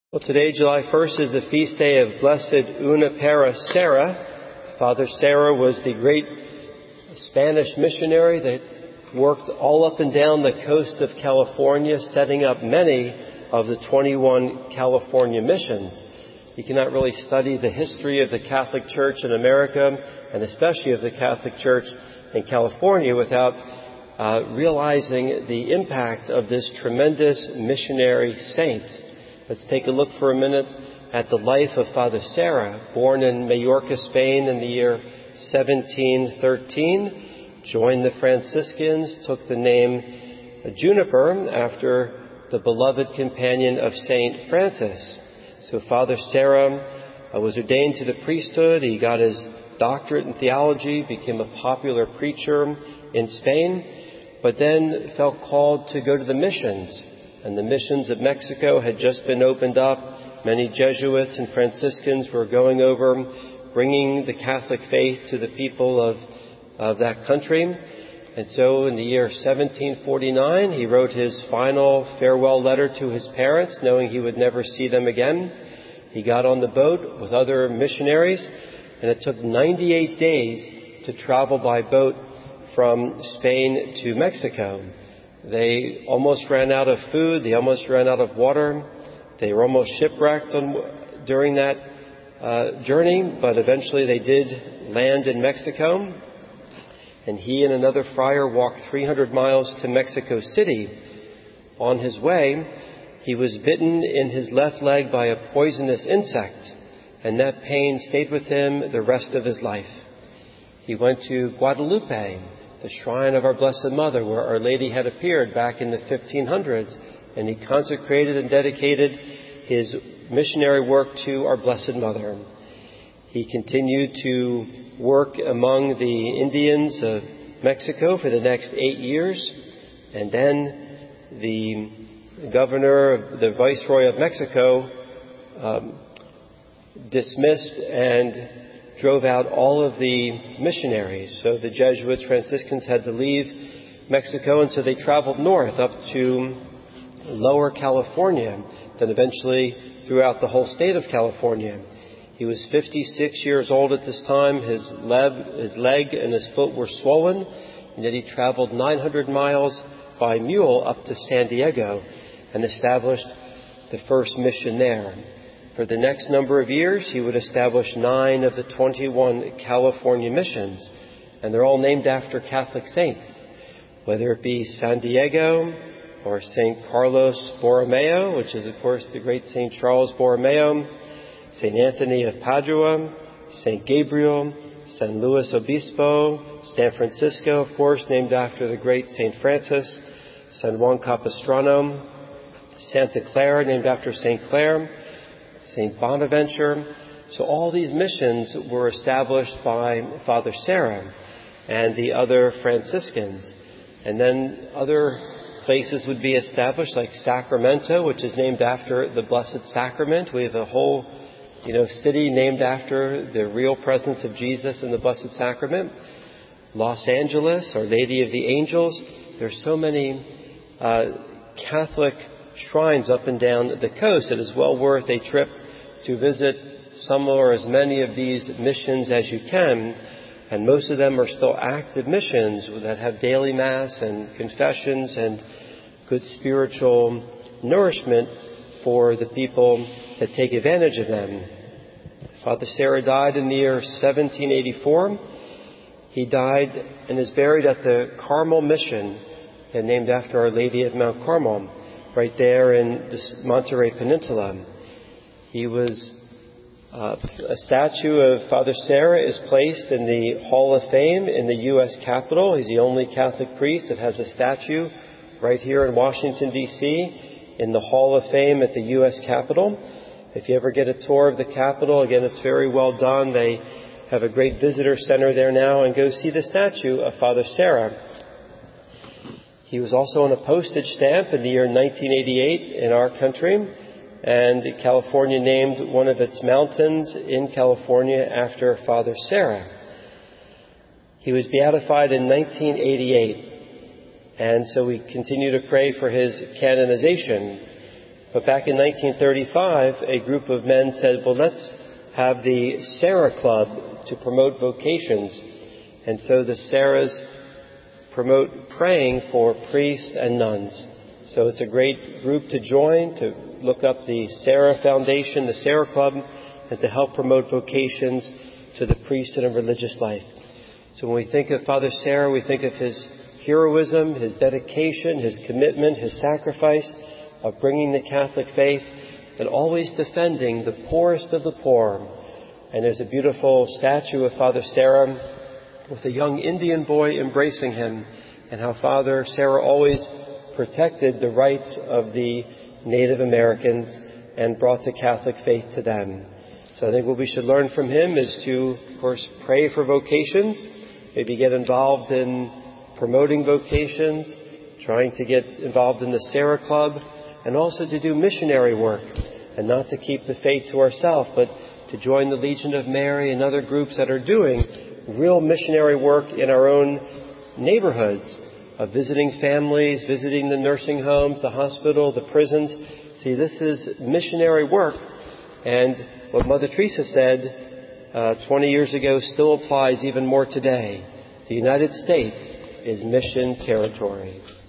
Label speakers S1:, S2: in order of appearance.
S1: Well, today, July 1st, is the feast day of Blessed Junipero Serra. Father Serra was the great Spanish missionary that worked all up and down the coast of California, setting up many of the 21 California missions. You cannot really study the history of the Catholic Church in America, and especially of the Catholic Church in California, without realizing the impact of this tremendous missionary saint. Let's take a look for a minute at the life of Father Serra, born in Majorca, Spain in the year 1713, joined the Franciscans, took the name Juniper after the beloved companion of Saint Francis. So Father Serra was ordained to the priesthood. He got his doctorate in theology, became a popular preacher in Spain, but then felt called to go to the missions. And the missions of Mexico had just been opened up. Many Jesuits and Franciscans were going over, bringing the Catholic faith to the people of that country. And so in the year 1749, he wrote his final farewell letter to his parents, knowing he would never see them again. He got on the boat with other missionaries, and it took 98 days to travel by boat from Spain to Mexico. They almost ran out of food. They almost ran out of water. They were almost shipwrecked during that journey, but eventually they did land in Mexico. And he and another friar walked 300 miles to Mexico City. On his way, he was bitten in his left leg by a poisonous insect, and that pain stayed with him the rest of his life. He went to Guadalupe, the shrine of our Blessed Mother, where Our Lady had appeared back in the 1500s, and he consecrated and dedicated his missionary work to our Blessed Mother. He continued to work among the Indians of Mexico for the next 8 years, and then the governor, the Viceroy of Mexico, dismissed and drove out all of the missionaries. So the Jesuits, Franciscans had to leave Mexico, and so they traveled north up to Lower California, then eventually throughout the whole state of California. He was 56 years old at this time. His leg and his foot were swollen, and yet he traveled 900 miles by mule up to San Diego and established the first mission there. For the next number of years, he would establish 9 of the 21 California missions, and they're all named after Catholic saints, whether it be San Diego or St. Carlos Borromeo, which is, of course, the great St. Charles Borromeo, St. Anthony of Padua, St. Gabriel, San Luis Obispo, San Francisco, of course, named after the great St. Francis, San Juan Capistrano, Santa Clara, named after St. Clare, St. Bonaventure. So all these missions were established by Father Serra and the other Franciscans. And then other places would be established, like Sacramento, which is named after the Blessed Sacrament. We have a whole, city named after the real presence of Jesus in the Blessed Sacrament. Los Angeles, Our Lady of the Angels. There's so many Catholic shrines up and down the coast. It is well worth a trip to visit some or as many of these missions as you can, and most of them are still active missions that have daily mass and confessions and good spiritual nourishment for the people that take advantage of them. Father Serra died in the year 1784. He died and is buried at the Carmel Mission, named after Our Lady of Mount Carmel, right there in the Monterey Peninsula. He was a statue of Father Serra is placed in the Hall of Fame in the U.S. Capitol. He's the only Catholic priest that has a statue right here in Washington, D.C., in the Hall of Fame at the U.S. Capitol. If you ever get a tour of the Capitol, again, it's very well done. They have a great visitor center there now, and go see the statue of Father Serra. He was also on a postage stamp in the year 1988 in our country, and California named one of its mountains in California after Father Serra. He was beatified in 1988, and so we continue to pray for his canonization. But back in 1935, a group of men said, well, let's have the Sarah Club to promote vocations. And so the Sarahs promote praying for priests and nuns. So it's a great group to join, to look up the Sarah Foundation, the Sarah Club, and to help promote vocations to the priesthood and religious life. So when we think of Father Serra, we think of his heroism, his dedication, his commitment, his sacrifice of bringing the Catholic faith and always defending the poorest of the poor. And there's a beautiful statue of Father Serra with a young Indian boy embracing him, and how Father Serra always protected the rights of the Native Americans and brought the Catholic faith to them. So I think what we should learn from him is to, of course, pray for vocations, maybe get involved in promoting vocations, trying to get involved in the Sarah Club, and also to do missionary work, and not to keep the faith to ourselves, but to join the Legion of Mary and other groups that are doing real missionary work in our own neighborhoods, of visiting families, visiting the nursing homes, the hospital, the prisons. See, this is missionary work. And what Mother Teresa said 20 years ago still applies even more today. The United States is mission territory.